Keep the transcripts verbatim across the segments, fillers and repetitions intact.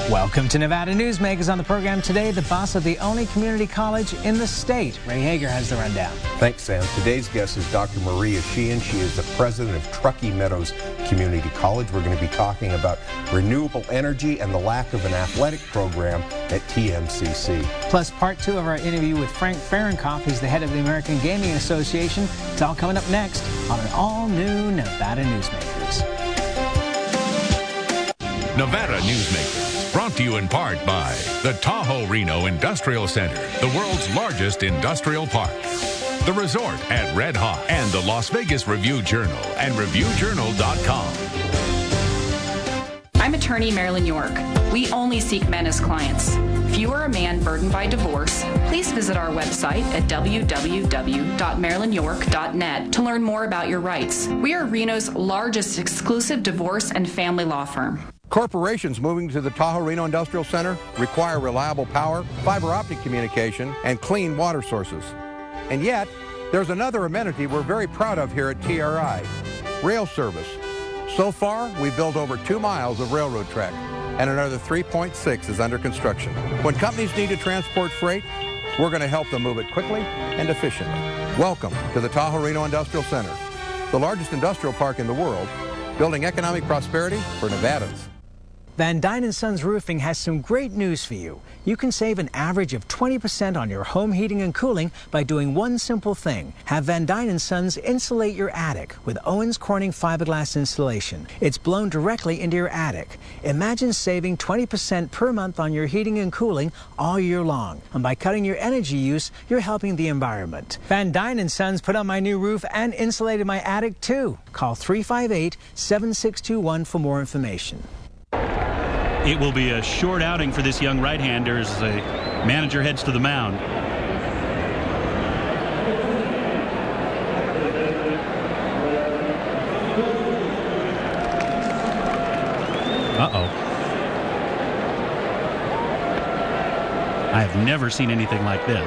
Welcome to Nevada Newsmakers. On the program today, the boss of the only community college in the state. Ray Hager has the rundown. Thanks, Sam. Today's guest is Doctor Maria Sheehan. She is the president of Truckee Meadows Community College. We're going to be talking about renewable energy and the lack of an athletic program at T M C C. Plus, part two of our interview with Frank Fahrenkopf. He's the head of the American Gaming Association. It's all coming up next on an all-new Nevada Newsmakers. Nevada Newsmakers, brought to you in part by the Tahoe Reno Industrial Center, the world's largest industrial park, the resort at Red Hawk, and the Las Vegas Review-Journal and Review Journal dot com. I'm attorney Marilyn York. We only seek men as clients. If you are a man burdened by divorce, please visit our website at w w w dot marilyn york dot net to learn more about your rights. We are Reno's largest exclusive divorce and family law firm. Corporations moving to the Tahoe Reno Industrial Center require reliable power, fiber optic communication, and clean water sources. And yet, there's another amenity we're very proud of here at T R I, rail service. So far, we've built over two miles of railroad track, and another three point six is under construction. When companies need to transport freight, we're going to help them move it quickly and efficiently. Welcome to the Tahoe Reno Industrial Center, the largest industrial park in the world, building economic prosperity for Nevadans. Van Dyne and Sons Roofing has some great news for you. You can save an average of twenty percent on your home heating and cooling by doing one simple thing. Have Van Dyne and Sons insulate your attic with Owens Corning fiberglass insulation. It's blown directly into your attic. Imagine saving twenty percent per month on your heating and cooling all year long. And by cutting your energy use, you're helping the environment. Van Dyne and Sons put on my new roof and insulated my attic too. Call three five eight, seven six two one for more information. It will be a short outing for this young right-hander as the manager heads to the mound. Uh-oh. I have never seen anything like this.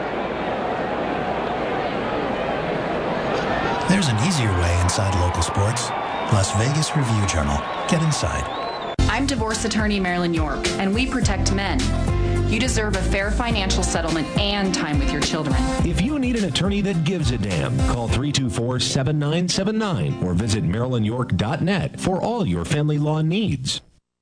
There's an easier way inside local sports. Las Vegas Review-Journal. Get inside. I'm divorce attorney Marilyn York, and we protect men. You deserve a fair financial settlement and time with your children. If you need an attorney that gives a damn, call three two four, seven nine seven nine or visit marilyn york dot net for all your family law needs.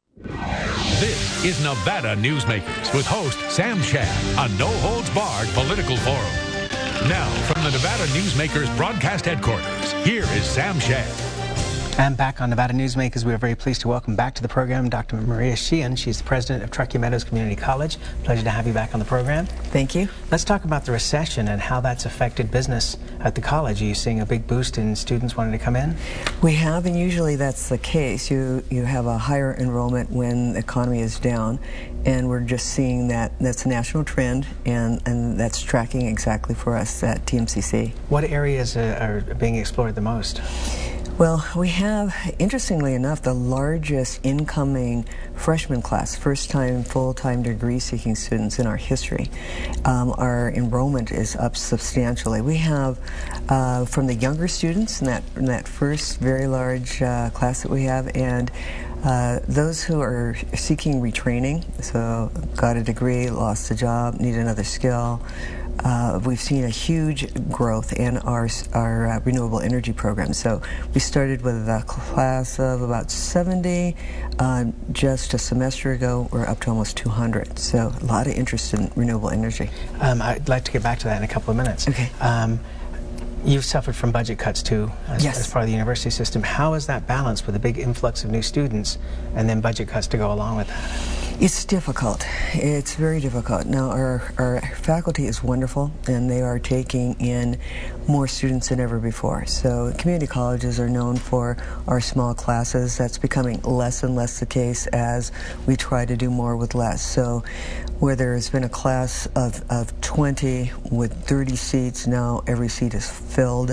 This is Nevada Newsmakers with host Sam Shad, a no-holds-barred political forum. Now, from the Nevada Newsmakers broadcast headquarters, here is Sam Shad. And back on Nevada Newsmakers, we are very pleased to welcome back to the program Doctor Maria Sheehan. She's the president of Truckee Meadows Community College. Pleasure to have you back on the program. Thank you. Let's talk about the recession and how that's affected business at the college. Are you seeing a big boost in students wanting to come in? We have, and usually that's the case. You you have a higher enrollment when the economy is down, and we're just seeing that that's a national trend, and, and that's tracking exactly for us at T M C C. What areas uh, are being explored the most? Well, we have, interestingly enough, the largest incoming freshman class, first-time, full-time degree-seeking students in our history. Um, our enrollment is up substantially. We have, uh, from the younger students in that, in that first very large uh, class that we have, and uh, those who are seeking retraining, so got a degree, lost a job, need another skill. Uh, we've seen a huge growth in our, our uh, renewable energy program. So we started with a class of about seventy. Uh, just a semester ago, we're up to almost two hundred. So a lot of interest in renewable energy. Um, I'd like to get back to that in a couple of minutes. Okay. Um, You've suffered from budget cuts too, as, yes. as part of the university system. How is that balanced with a big influx of new students and then budget cuts to go along with that? It's difficult. It's very difficult. Now, our, our faculty is wonderful, and they are taking in more students than ever before. So community colleges are known for our small classes. That's becoming less and less the case as we try to do more with less. So where there has been a class of, of twenty with thirty seats, now every seat is filled,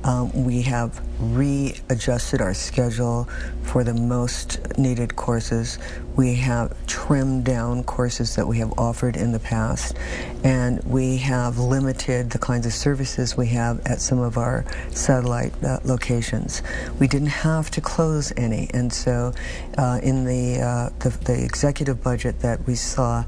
Um, we have readjusted our schedule for the most needed courses. We have trimmed down courses that we have offered in the past, and we have limited the kinds of services we have at some of our satellite uh, locations. We didn't have to close any, and so uh, in the, uh, the the executive budget that we saw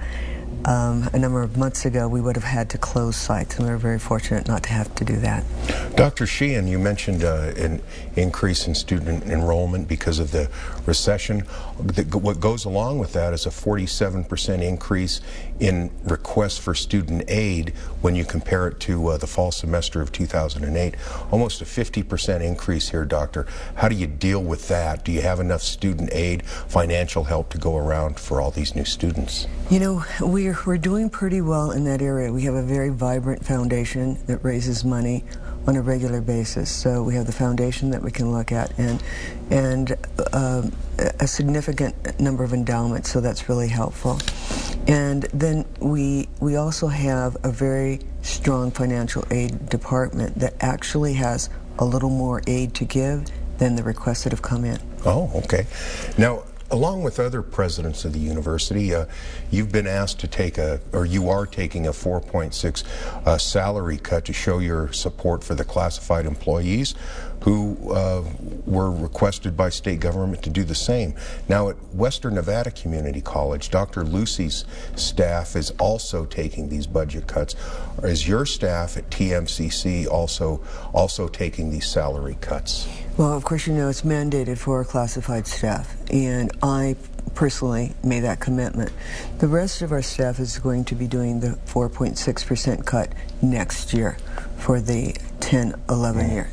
Um, a number of months ago, we would have had to close sites, and we were very fortunate not to have to do that. Doctor Sheehan, you mentioned uh, an increase in student enrollment because of the recession. The, what goes along with that is a forty-seven percent increase in requests for student aid when you compare it to uh, the fall semester of two thousand eight. Almost a fifty percent increase here, Doctor. How do you deal with that? Do you have enough student aid, financial help to go around for all these new students? You know, we're, we're doing pretty well in that area. We have a very vibrant foundation that raises money on a regular basis. So we have the foundation that we can look at, and and um, a significant number of endowments, so that's really helpful. And then we we also have a very strong financial aid department that actually has a little more aid to give than the requests that have come in. Oh, okay. Now, along with other presidents of the university, uh, you've been asked to take a, or you are taking a four point six uh, salary cut to show your support for the classified employees who uh, were requested by state government to do the same. Now at Western Nevada Community College, Doctor Lucy's staff is also taking these budget cuts. Is your staff at T M C C also also taking these salary cuts? Well, of course, you know, it's mandated for our classified staff, and I personally made that commitment. The rest of our staff is going to be doing the four point six percent cut next year for the ten eleven year.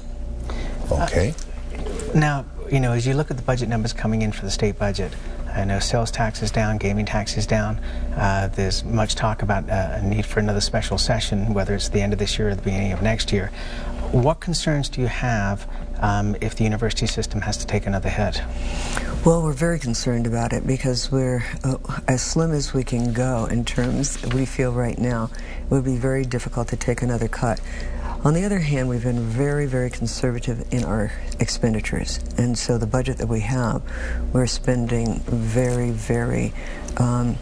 Okay. Uh, now, you know, as you look at the budget numbers coming in for the state budget, I know sales tax is down, gaming tax is down. Uh, there's much talk about uh, a need for another special session, whether it's the end of this year or the beginning of next year. What concerns do you have um, if the university system has to take another hit? Well, we're very concerned about it because we're uh, as slim as we can go in terms we feel right now. It would be very difficult to take another cut. On the other hand, we've been very, very conservative in our expenditures. And so the budget that we have, we're spending very, very um,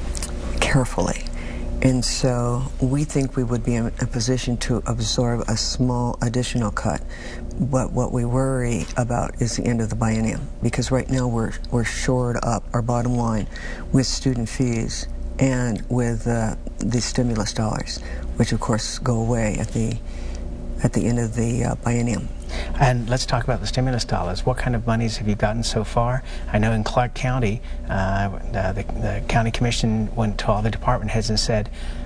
carefully. And so we think we would be in a position to absorb a small additional cut. But what we worry about is the end of the biennium, because right now we're, we're shored up our bottom line with student fees and with uh, the stimulus dollars, which of course go away at the at the end of the uh, biennium. And let's talk about the stimulus dollars. What kind of monies have you gotten so far? I know in Clark County, uh, the, the county commission went to all the department heads and said,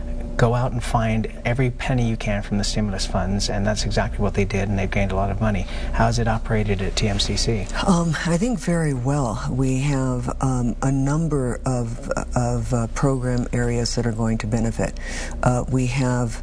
go out and find every penny you can from the stimulus funds, and that's exactly what they did, and they've gained a lot of money. How is it operated at T M C C? Um, I think very well. We have um, a number of, of uh, program areas that are going to benefit. Uh, we have,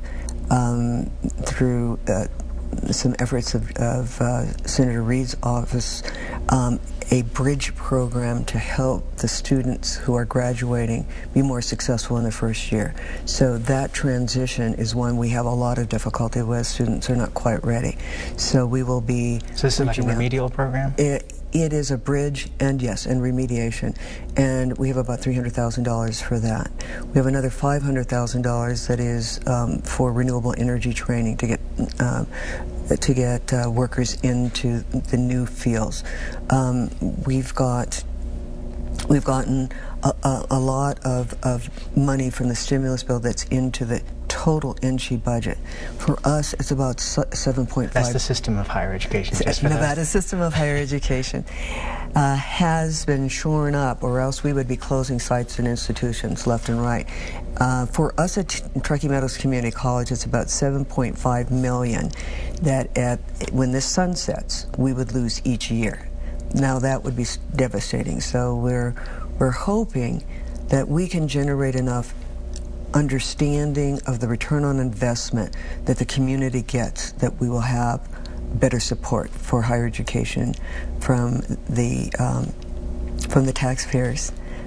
um, through uh, some efforts of, of uh, Senator Reed's office, um, a bridge program to help the students who are graduating be more successful in the first year. So that transition is one we have a lot of difficulty with. Students are not quite ready. So we will be... So this is like a remedial out. program? It, it is a bridge, and yes, and remediation. And we have about three hundred thousand dollars for that. We have another five hundred thousand dollars that is um, for renewable energy training to get uh, to get uh, workers into the new fields. Um, we've got we've gotten a, a, a lot of, of money from the stimulus bill that's into the total N S C H E budget. For us, it's about seven point five. That's the system of higher education. Just for Nevada those. System of Higher Education uh, has been shorn up, or else we would be closing sites and institutions left and right. Uh, for us at Truckee Meadows Community College, it's about seven point five million that at when this sunsets, we would lose each year. Now that would be devastating. So we're we're hoping that we can generate enough understanding of the return on investment that the community gets, that we will have better support for higher education from the um, from the taxpayers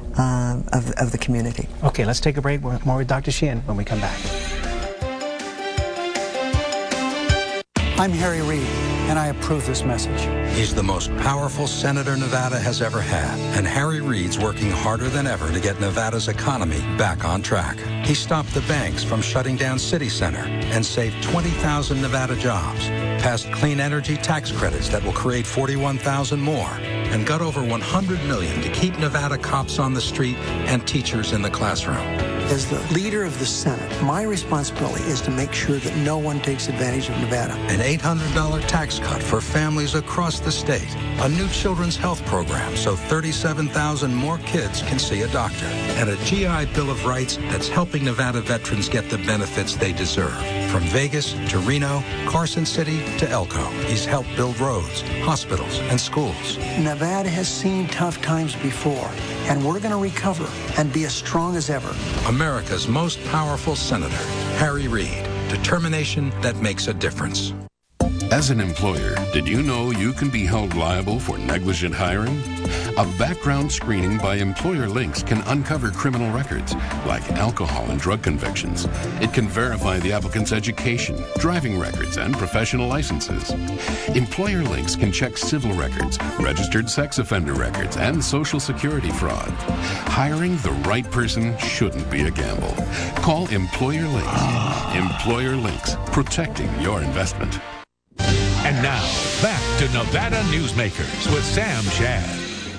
um, of, of the community. Okay, let's take a break. We're more with Doctor Sheehan when we come back. I'm Harry Reid, and I approve this message. He's the most powerful senator Nevada has ever had, and Harry Reid's working harder than ever to get Nevada's economy back on track. He stopped the banks from shutting down City Center and saved twenty thousand Nevada jobs, passed clean energy tax credits that will create forty-one thousand more, and got over one hundred million dollars to keep Nevada cops on the street and teachers in the classroom. As the leader of the Senate, my responsibility is to make sure that no one takes advantage of Nevada. An eight hundred dollars tax cut for families across the state. A new children's health program so thirty-seven thousand more kids can see a doctor. And a G I Bill of Rights that's helping Nevada veterans get the benefits they deserve. From Vegas to Reno, Carson City to Elko, he's helped build roads, hospitals, and schools. Nevada has seen tough times before, and we're going to recover and be as strong as ever. America's most powerful senator, Harry Reid. Determination that makes a difference. As an employer, did you know you can be held liable for negligent hiring? A background screening by Employer Links can uncover criminal records, like alcohol and drug convictions. It can verify the applicant's education, driving records, and professional licenses. Employer Links can check civil records, registered sex offender records, and Social Security fraud. Hiring the right person shouldn't be a gamble. Call Employer Links. Employer Links, protecting your investment. And now, back to Nevada Newsmakers with Sam Shad.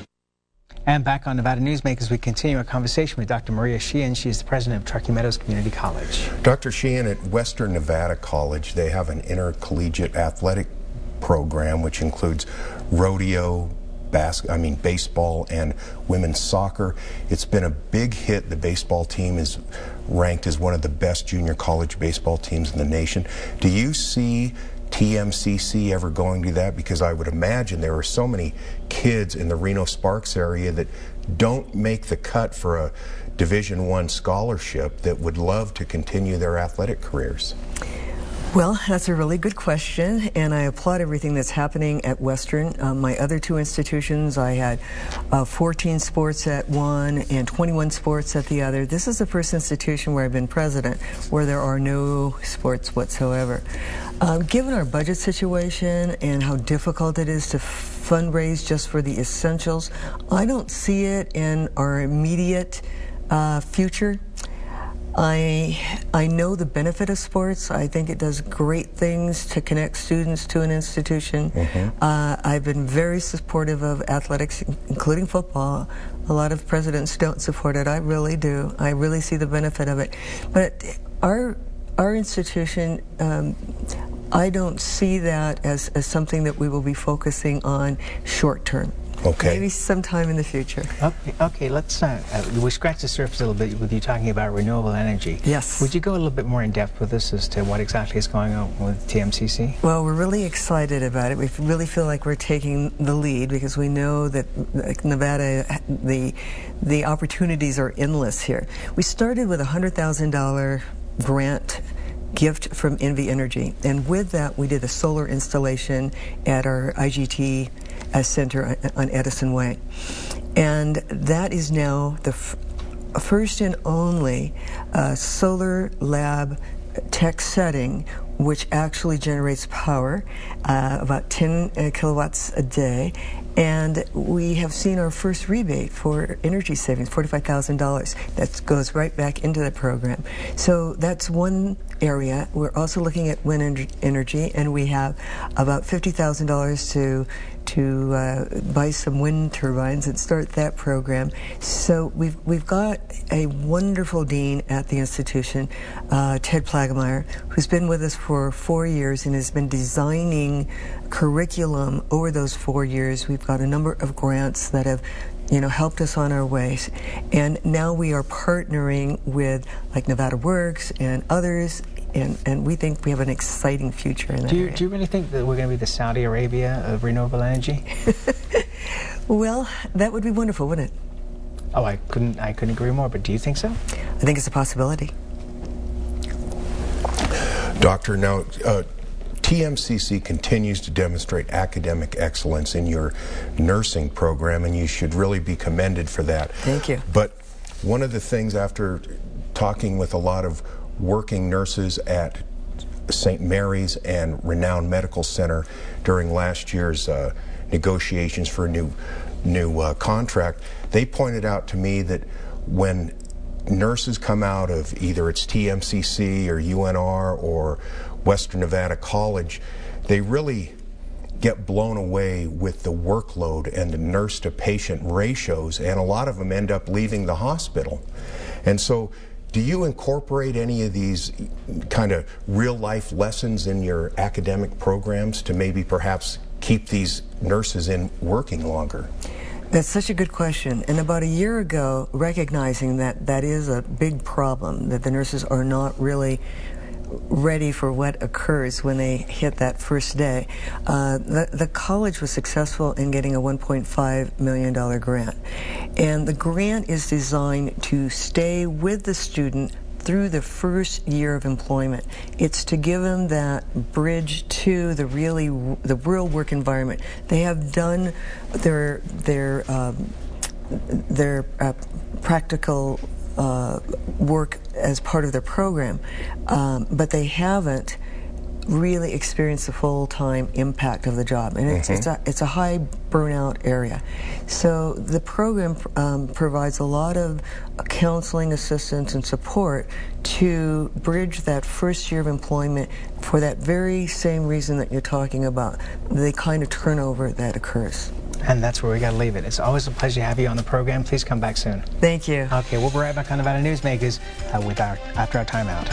And back on Nevada Newsmakers, we continue our conversation with Doctor Maria Sheehan. She's the president of Truckee Meadows Community College. Doctor Sheehan, at Western Nevada College, they have an intercollegiate athletic program which includes rodeo, bas- I mean baseball, and women's soccer. It's been a big hit. The baseball team is ranked as one of the best junior college baseball teams in the nation. Do you see T M C C ever going to that? Because I would imagine there are so many kids in the Reno-Sparks area that don't make the cut for a Division One scholarship that would love to continue their athletic careers. Well, that's a really good question, and I applaud everything that's happening at Western. Um, my other two institutions, I had uh, fourteen sports at one and twenty-one sports at the other. This is the first institution where I've been president where there are no sports whatsoever. Um, given our budget situation and how difficult it is to fundraise just for the essentials, I don't see it in our immediate uh, future. I I know the benefit of sports. I think it does great things to connect students to an institution. Mm-hmm. uh, I've been very supportive of athletics, including football. A lot of presidents don't support it. I really do. I really see the benefit of it. But our our institution, um, I don't see that as, as something that we will be focusing on short term. Okay. Maybe sometime in the future. Okay, okay let's, uh, uh, we scratched the surface a little bit with you talking about renewable energy. Yes. Would you go a little bit more in depth with us as to what exactly is going on with T M C C? Well, we're really excited about it. We really feel like we're taking the lead because we know that like, Nevada, the, the opportunities are endless here. We started with a one hundred thousand dollars grant gift from Envy Energy, and with that we did a solar installation at our I G T uh, center on Edison Way, and that is now the f first and only uh, solar lab tech setting which actually generates power, uh, about ten uh, kilowatts a day. And we have seen our first rebate for energy savings, forty-five thousand dollars. That goes right back into the program. So that's one area. We're also looking at wind energy, and we have about fifty thousand dollars to to uh, buy some wind turbines and start that program. So we've we've got a wonderful dean at the institution, uh, Ted Plagemeyer, who's been with us for four years and has been designing curriculum over those four years. We've got a number of grants that have, you know, helped us on our ways, and now we are partnering with like Nevada Works and others, and and we think we have an exciting future in that do you, area. Do you really think that we're going to be the Saudi Arabia of renewable energy? Well, that would be wonderful, wouldn't it? Oh, I couldn't I couldn't agree more. But do you think so? I think it's a possibility. Doctor, now uh, T M C C continues to demonstrate academic excellence in your nursing program, and you should really be commended for that. Thank you. But one of the things, after talking with a lot of working nurses at Saint Mary's and Renown Medical Center during last year's uh, negotiations for a new, new uh, contract, they pointed out to me that when nurses come out of either it's T M C C or U N R or Western Nevada College, they really get blown away with the workload and the nurse-to-patient ratios, and a lot of them end up leaving the hospital. And so, do you incorporate any of these kind of real-life lessons in your academic programs to maybe perhaps keep these nurses in working longer? That's such a good question. And about a year ago, recognizing that that is a big problem, that the nurses are not really ready for what occurs when they hit that first day, uh, the, the college was successful in getting a one point five million dollars grant. And the grant is designed to stay with the student through the first year of employment. It's to give them that bridge to the really the real work environment. They have done their their um, their uh, practical uh, work as part of their program, um, but they haven't really experienced the full-time impact of the job, and it's, mm-hmm. it's a it's a high burnout area. So the program um, provides a lot of counseling, assistance, and support to bridge that first year of employment for that very same reason that you're talking about, the kind of turnover that occurs. And that's where we got to leave it. It's always a pleasure to have you on the program. Please come back soon. Thank you. Okay, we'll be right back on Nevada Newsmakers uh, with our, after our timeout.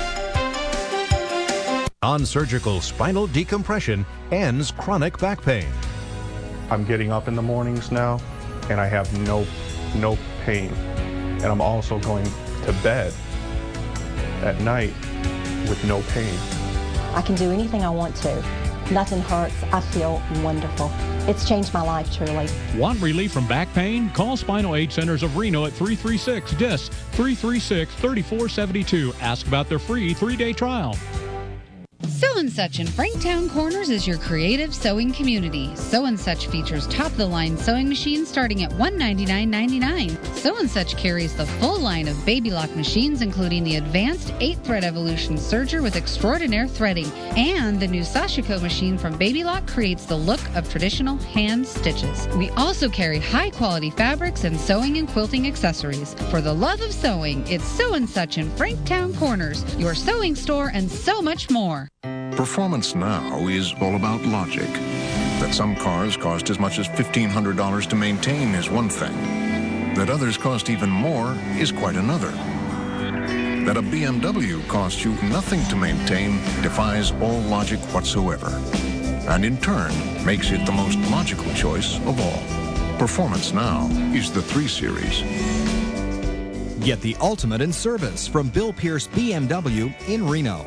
Non-surgical spinal decompression ends chronic back pain. I'm getting up in the mornings now, and I have no, no pain. And I'm also going to bed at night with no pain. I can do anything I want to. Nothing hurts. I feel wonderful. It's changed my life, truly. Want relief from back pain? Call Spinal Aid Centers of Reno at three three six D I S, three three six, three four seven two. Ask about their free three-day trial. Sew and Such in Franktown Corners is your creative sewing community. Sew and Such features top-of-the-line sewing machines starting at one hundred ninety-nine ninety-nine. Sew and Such carries the full line of Baby Lock machines, including the advanced eight-thread Evolution Serger with extraordinaire threading. And the new Sashiko machine from Baby Lock creates the look of traditional hand stitches. We also carry high-quality fabrics and sewing and quilting accessories. For the love of sewing, it's Sew and Such in Franktown Corners, your sewing store, and so much more. Performance now is all about logic. That some cars cost as much as fifteen hundred dollars to maintain is one thing. That others cost even more is quite another. That a B M W costs you nothing to maintain defies all logic whatsoever, and in turn makes it the most logical choice of all. Performance now is the three series. Get the ultimate in service from Bill Pierce B M W in Reno.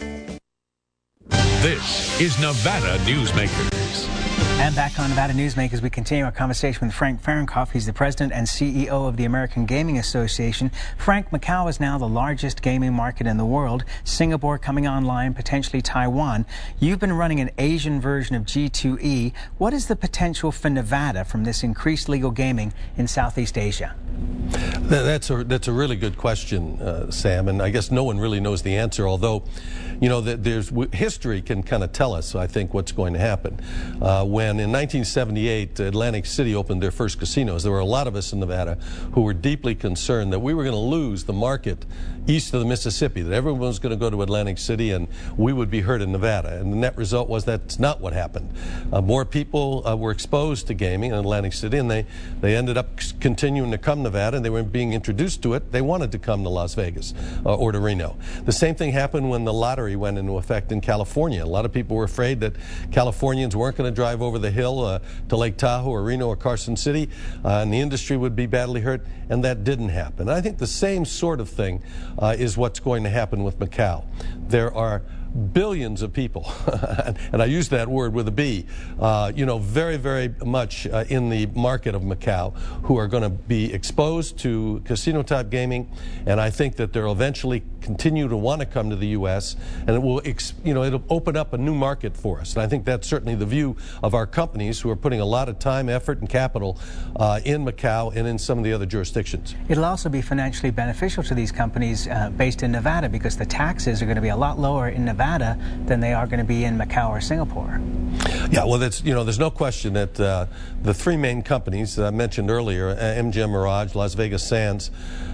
This is Nevada Newsmakers. And back on Nevada Newsmakers, we continue our conversation with Frank Fahrenkopf. He's the president and C E O of the American Gaming Association. Frank, Macau is now the largest gaming market in the world. Singapore coming online, potentially Taiwan. You've been running an Asian version of G two E. What is the potential for Nevada from this increased legal gaming in Southeast Asia? That's a, that's a really good question, uh, Sam, and I guess no one really knows the answer, although, you know, there's history can kind of tell us, I think, what's going to happen. Uh, when in nineteen seventy-eight, Atlantic City opened their first casinos, there were a lot of us in Nevada who were deeply concerned that we were going to lose the market east of the Mississippi, that everyone was going to go to Atlantic City and we would be hurt in Nevada. And the net result was that's not what happened. Uh, more people uh, were exposed to gaming in Atlantic City, and they, they ended up continuing to come to Nevada, and they were being introduced to it. They wanted to come to Las Vegas uh, or to Reno. The same thing happened when the lottery went into effect in California. A lot of people were afraid that Californians weren't going to drive over the hill uh, to Lake Tahoe or Reno or Carson City, uh, and the industry would be badly hurt, and that didn't happen. And I think the same sort of thing uh, is what's going to happen with Macau. There are billions of people, and I use that word with a B, uh, you know, very, very much uh, in the market of Macau, who are going to be exposed to casino-type gaming, and I think that they'll eventually continue to want to come to the U S, and it will, ex you know, it'll open up a new market for us. And I think that's certainly the view of our companies, who are putting a lot of time, effort, and capital uh, in Macau and in some of the other jurisdictions. It'll also be financially beneficial to these companies uh, based in Nevada, because the taxes are going to be a lot lower in Nevada Nevada than they are going to be in Macau or Singapore. Yeah, well, that's, you know, there's no question that uh, the three main companies that I mentioned earlier, M G M Mirage, Las Vegas Sands,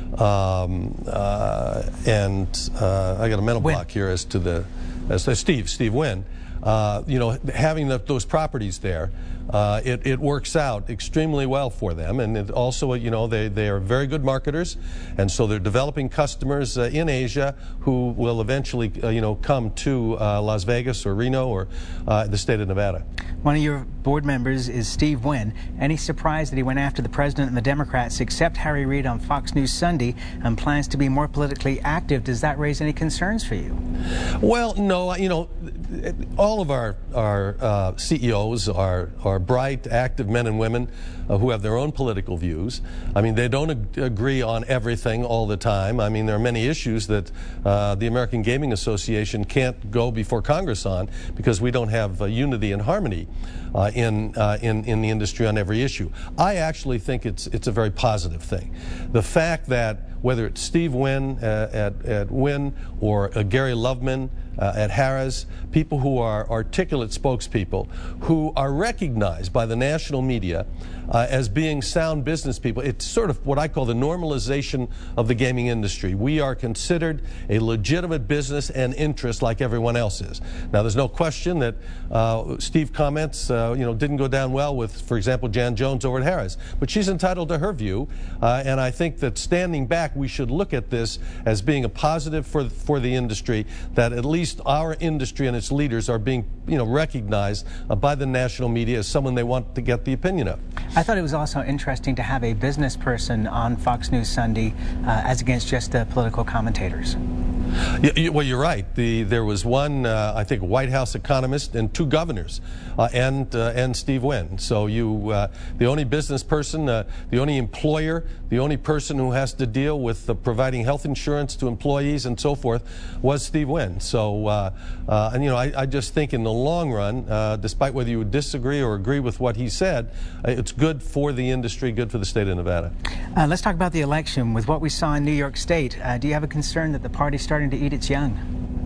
um, uh, and uh, I got a mental Wynn. block here as to the, as to Steve, Steve Wynn. Uh, you know, having the, those properties there, uh, it, it works out extremely well for them. And it also, you know, they, they are very good marketers. And so they're developing customers uh, in Asia who will eventually, uh, you know, come to uh, Las Vegas or Reno or uh, the state of Nevada. One of your board members is Steve Wynn. Any surprise that he went after the president and the Democrats, except Harry Reid on Fox News Sunday, and plans to be more politically active? Does that raise any concerns for you? Well, no, you know, all of our, our uh, C E Os are, are bright, active men and women uh, who have their own political views. I mean, they don't ag- agree on everything all the time. I mean, there are many issues that uh, the American Gaming Association can't go before Congress on because we don't have uh, unity and harmony uh, in, uh, in, in the industry on every issue. I actually think it's, it's a very positive thing. The fact that whether it's Steve Wynn uh, at, at Wynn or uh, Gary Loveman uh, at Harrah's, people who are articulate spokespeople who are recognized by the national media uh, as being sound business people. It's sort of what I call the normalization of the gaming industry. We are considered a legitimate business and interest like everyone else is. Now, there's no question that uh, Steve comments, uh, you know, didn't go down well with, for example, Jan Jones over at Harrah's. But she's entitled to her view, uh, and I think that standing back, we should look at this as being a positive for for the industry, that at least our industry and its leaders are being, you know, recognized uh, by the national media as someone they want to get the opinion of. I thought it was also interesting to have a business person on Fox News Sunday uh, as against just the political commentators. Yeah, you, well, you're right. The, there was one, uh, I think, White House economist and two governors, uh, and uh, and Steve Wynn. So you, uh, the only business person, uh, the only employer, the only person who has to deal with uh, providing health insurance to employees and so forth was Steve Wynn. So, uh, uh, and you know, I, I just think in the long run, uh, despite whether you would disagree or agree with what he said, uh, it's good for the industry, good for the state of Nevada. Uh, let's talk about the election. With what we saw in New York State, uh, do you have a concern that the party's starting to eat its young?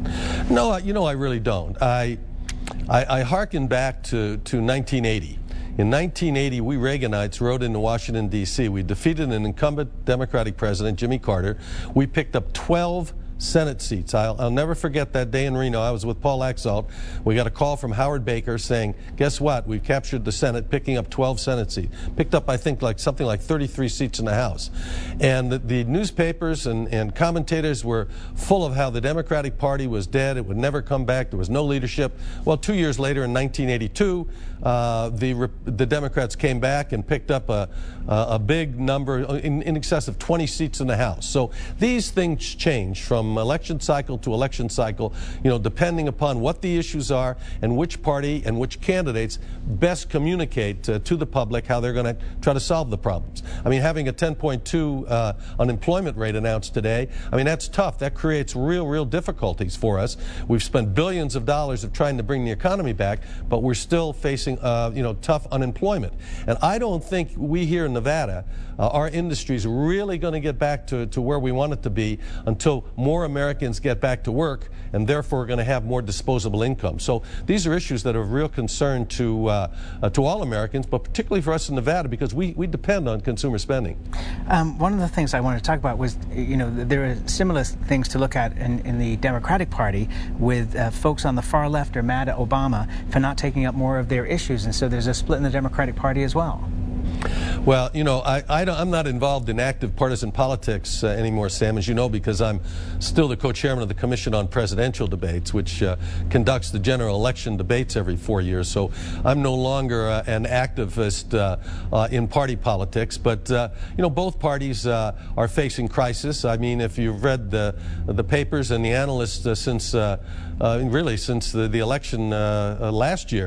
No, you know, I really don't. I, I, I hearken back to, to nineteen eighty. In nineteen eighty, we Reaganites rode into Washington, D C We defeated an incumbent Democratic president, Jimmy Carter. We picked up twelve Senate seats. I'll, I'll never forget that day in Reno. I was with Paul Axalt. We got a call from Howard Baker saying, guess what? We've captured the Senate, picking up twelve Senate seats. Picked up, I think, like something like thirty-three seats in the House. And the, the newspapers and, and commentators were full of how the Democratic Party was dead. It would never come back. There was no leadership. Well, two years later, in nineteen eighty-two, uh, the, the Democrats came back and picked up a, a big number, in, in excess of twenty seats in the House. So these things change from election cycle to election cycle, you know, depending upon what the issues are and which party and which candidates best communicate uh, to the public how they're going to try to solve the problems. I mean, having a ten point two uh, unemployment rate announced today, I mean, that's tough. That creates real, real difficulties for us. We've spent billions of dollars of trying to bring the economy back, but we're still facing, uh, you know, tough unemployment. And I don't think we here in Nevada, uh, our industry is really going to get back to, to where we want it to be until more Americans get back to work, and therefore are going to have more disposable income. So these are issues that are of real concern to uh, uh, to all Americans, but particularly for us in Nevada, because we, we depend on consumer spending. Um, one of the things I wanted to talk about was, you know, there are similar things to look at in, in the Democratic Party with uh, folks on the far left are mad at Obama for not taking up more of their issues, and so there's a split in the Democratic Party as well. Well, you know, I, I don't, I'm not involved in active partisan politics uh, anymore, Sam, as you know, because I'm still the co-chairman of the Commission on Presidential Debates, which uh, conducts the general election debates every four years. So I'm no longer uh, an activist uh, uh, in party politics. But, uh, you know, both parties uh, are facing crisis. I mean, if you've read the, the papers and the analysts uh, since, uh, uh, really since the, the election uh, uh, last year,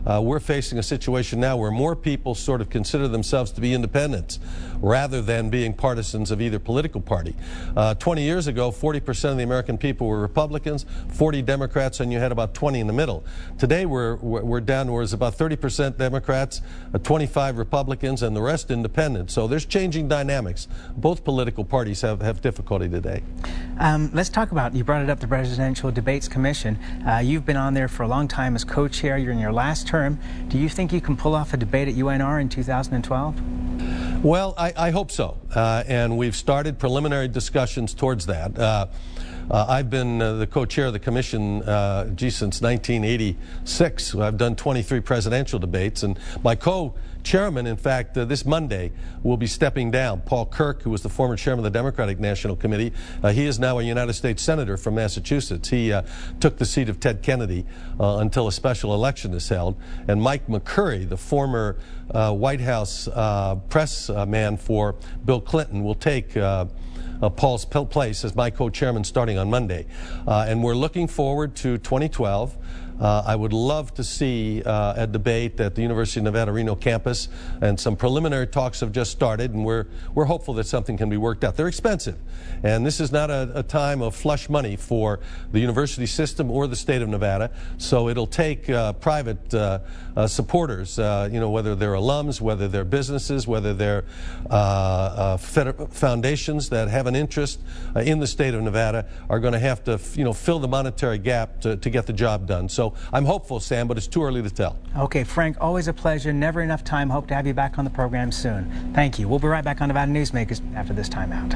uh, we're facing a situation now where more people sort of consider themselves to be independents rather than being partisans of either political party. Uh, twenty years ago, forty percent of the American people were Republicans, forty Democrats, and you had about twenty in the middle. Today, we're, we're down towards about thirty percent Democrats, uh, twenty-five Republicans, and the rest independents. So there's changing dynamics. Both political parties have, have difficulty today. Um, let's talk about, you brought it up, the Presidential Debates Commission. Uh, you've been on there for a long time as co-chair. You're in your last term. Do you think you can pull off a debate at U N R in two thousand twelve? Well, I, I hope so. Uh, and we've started preliminary discussions towards that. Uh, Uh, I've been uh, the co-chair of the commission, uh, gee, since nineteen eighty-six. I've done twenty-three presidential debates, and my co-chairman, in fact, uh, this Monday will be stepping down. Paul Kirk, who was the former chairman of the Democratic National Committee, uh, he is now a United States Senator from Massachusetts. He uh, took the seat of Ted Kennedy uh, until a special election is held. And Mike McCurry, the former uh, White House uh, press uh, man for Bill Clinton, will take uh, Uh, Paul's place as my co-chairman starting on Monday. Uh, and we're looking forward to twenty twelve. Uh, I would love to see uh, a debate at the University of Nevada, Reno campus, and some preliminary talks have just started, and we're, we're hopeful that something can be worked out. They're expensive, and this is not a, a time of flush money for the university system or the state of Nevada, so it'll take uh, private uh, uh, supporters, uh, you know, whether they're alums, whether they're businesses, whether they're uh, uh, foundations that have an interest uh, in the state of Nevada, are going to have to, you know, fill the monetary gap to, to get the job done. So I'm hopeful, Sam, but it's too early to tell. Okay, Frank, always a pleasure. Never enough time. Hope to have you back on the program soon. Thank you. We'll be right back on Nevada Newsmakers after this timeout.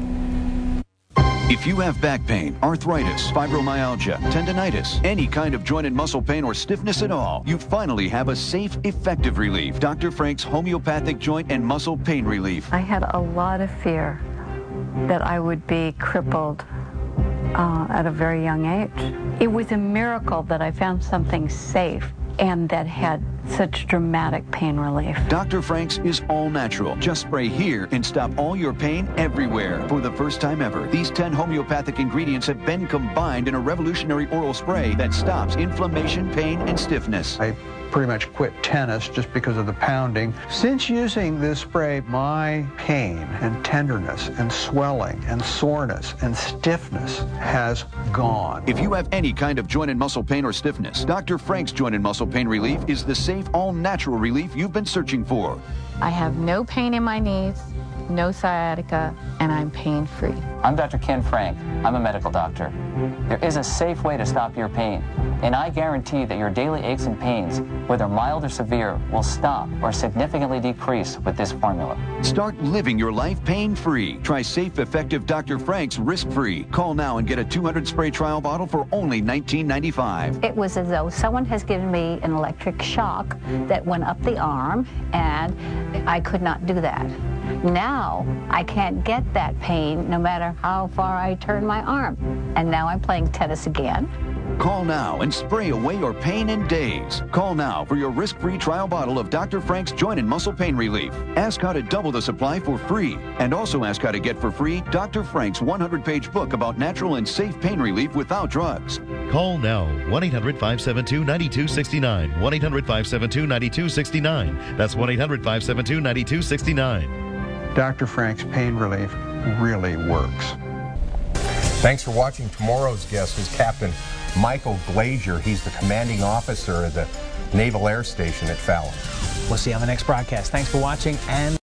If you have back pain, arthritis, fibromyalgia, tendinitis, any kind of joint and muscle pain or stiffness at all, you finally have a safe, effective relief. Doctor Frank's Homeopathic Joint and Muscle Pain Relief. I had a lot of fear that I would be crippled Uh, at a very young age. It was a miracle that I found something safe and that had such dramatic pain relief. Doctor Frank's is all natural. Just spray here and stop all your pain everywhere. For the first time ever, these ten homeopathic ingredients have been combined in a revolutionary oral spray that stops inflammation, pain, and stiffness. I pretty much quit tennis just because of the pounding. Since using this spray, my pain and tenderness and swelling and soreness and stiffness has gone. If you have any kind of joint and muscle pain or stiffness, Doctor Frank's Joint and Muscle Pain Relief is the safe, all-natural relief you've been searching for. I have no pain in my knees, no sciatica, and I'm pain-free. I'm Doctor Ken Frank. I'm a medical doctor. There is a safe way to stop your pain, and I guarantee that your daily aches and pains, whether mild or severe, will stop or significantly decrease with this formula. Start living your life pain-free. Try safe, effective Doctor Frank's risk-free. Call now and get a two hundred spray trial bottle for only nineteen ninety-five. It was as though someone has given me an electric shock that went up the arm, and I could not do that. Now, I can't get that pain no matter how far I turn my arm. And now I'm playing tennis again. Call now and spray away your pain in days. Call now for your risk-free trial bottle of Doctor Frank's Joint and Muscle Pain Relief. Ask how to double the supply for free. And also ask how to get for free Doctor Frank's one hundred page book about natural and safe pain relief without drugs. Call now, one eight hundred, five seven two, nine two six nine, one eight hundred, five seven two, nine two six nine. That's one eight hundred, five seven two, nine two six nine. Doctor Frank's pain relief really works. Thanks for watching. Tomorrow's guest is Captain Michael Glazier. He's the commanding officer of the Naval Air Station at Fallon. We'll see you on the next broadcast. Thanks for watching, and